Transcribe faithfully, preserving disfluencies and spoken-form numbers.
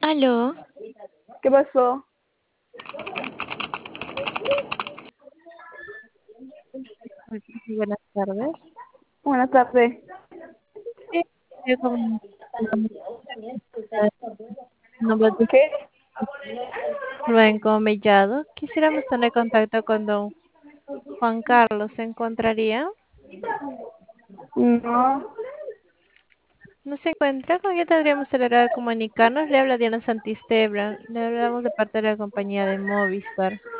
Aló, ¿Qué pasó? Buenas tardes. Buenas tardes. Sí, yo con nombre de ¿Qué? Rubén Comellado. Quisiéramos tener contacto con don Juan Carlos. ¿Se encontraría? No. ¿No se encuentra? ¿Con quién tendríamos el agrado de comunicarnos? Le habla Diana Santistebra. Le hablamos de parte de la compañía de Movistar.